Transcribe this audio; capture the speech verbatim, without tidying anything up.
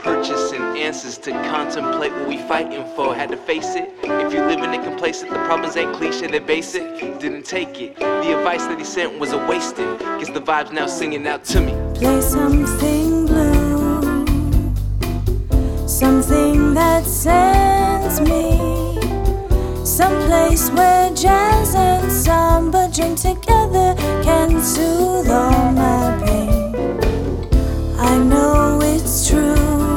purchasing answers to contemplate what we fighting for. Had to face it. If you living it complacent, the problems ain't cliche, they're basic. Didn't take it. The advice that he sent was a wasted. Guess the vibe's now singing out to me. Play something blue, something that sends me someplace where jazz and sound